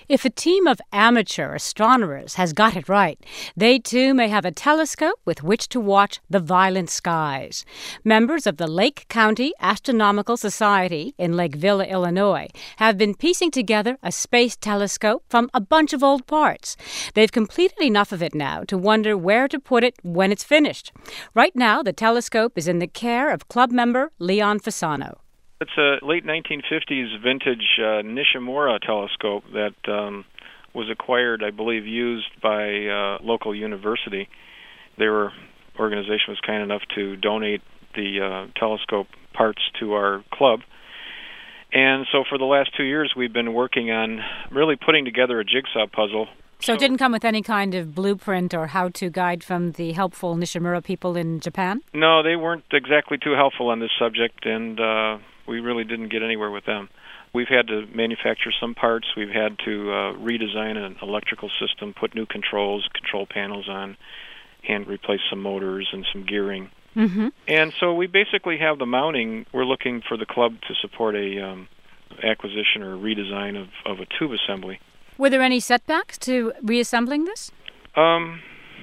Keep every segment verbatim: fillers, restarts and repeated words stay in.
If a team of amateur astronomers has got it right, they too may have a telescope with which to watch the violent skies. Members of the Lake County Astronomical Society in Lake Villa, Illinois, have been piecing together a space telescope from a bunch of old parts. They've completed enough of it now to wonder where to put it when it's finished. Right now, the telescope is in the care of club member Leon Fasano. It's a late nineteen fifties vintage uh, Nishimura telescope that um, was acquired, I believe, used by a local university. Their organization was kind enough to donate the uh, telescope parts to our club. And so for the last two years, we've been working on really putting together a jigsaw puzzle. So it didn't come with any kind of blueprint or how-to guide from the helpful Nishimura people in Japan? No, they weren't exactly too helpful on this subject, and uh, we really didn't get anywhere with them. We've had to manufacture some parts. We've had to uh, redesign an electrical system, put new controls, control panels on, and replace some motors and some gearing. Mm-hmm. And so we basically have the mounting. We're looking for the club to support a um, acquisition or redesign of, of a tube assembly. Were there any setbacks to reassembling this? Um,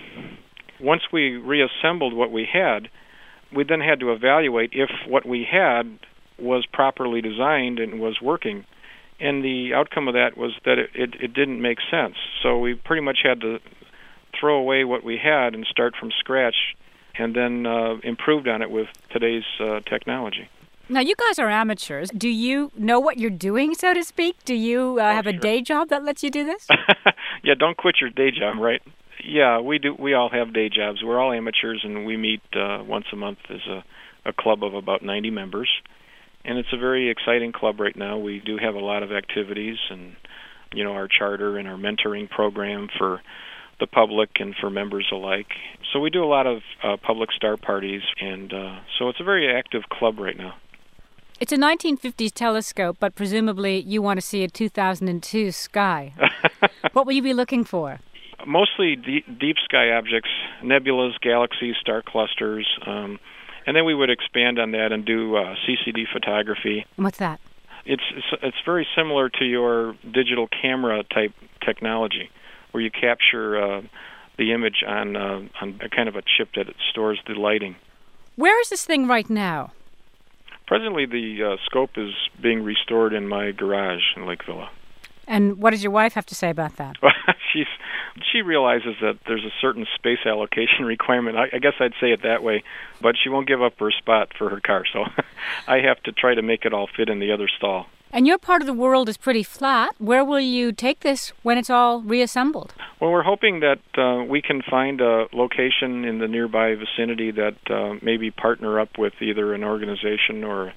once we reassembled what we had, we then had to evaluate if what we had was properly designed and was working. And the outcome of that was that it, it, it didn't make sense. So we pretty much had to throw away what we had and start from scratch, and then uh, improved on it with today's uh, technology. Now, you guys are amateurs. Do you know what you're doing, so to speak? Do you uh, oh, have a sure. day job that lets you do this? Yeah, don't quit your day job, right? Yeah, we do. We all have day jobs. We're all amateurs, and we meet uh, once a month as a, a club of about ninety members. And it's a very exciting club right now. We do have a lot of activities, and you know, our charter and our mentoring program for the public and for members alike. So we do a lot of uh, public star parties, and uh, so it's a very active club right now. It's a nineteen fifties telescope, but presumably you want to see a two thousand two sky. What will you be looking for? Mostly deep, deep sky objects, nebulas, galaxies, star clusters, um, and then we would expand on that and do uh, C C D photography. What's that? It's, it's it's very similar to your digital camera type technology, where you capture uh, the image on uh, on a kind of a chip that it stores the lighting. Where is this thing right now? Presently, the uh, scope is being restored in my garage in Lake Villa. And what does your wife have to say about that? She's she realizes that there's a certain space allocation requirement. I, I guess I'd say it that way, but she won't give up her spot for her car, so I have to try to make it all fit in the other stall. And your part of the world is pretty flat. Where will you take this when it's all reassembled? Well, we're hoping that uh, we can find a location in the nearby vicinity that uh, maybe partner up with either an organization or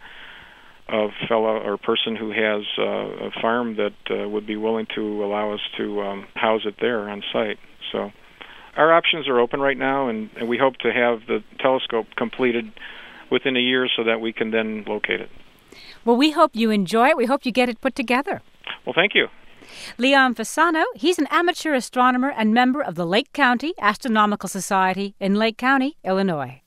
a fellow or person who has uh, a farm that uh, would be willing to allow us to um, house it there on site. So our options are open right now, and, and we hope to have the telescope completed within a year so that we can then locate it. Well, we hope you enjoy it. We hope you get it put together. Well, thank you. Leon Fasano, he's an amateur astronomer and member of the Lake County Astronomical Society in Lake County, Illinois.